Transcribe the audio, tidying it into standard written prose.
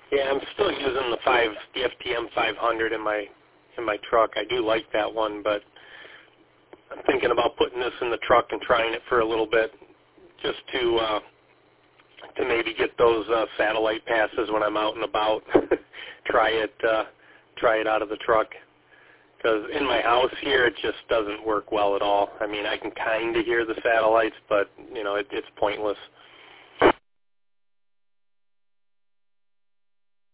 Yeah, I'm still using the FTM 500 in my truck. I do like that one, but I'm thinking about putting this in the truck and trying it for a little bit, just to maybe get those satellite passes when I'm out and about. try it out of the truck. Because in my house here, it just doesn't work well at all. I mean, I can kind of hear the satellites, but it's pointless.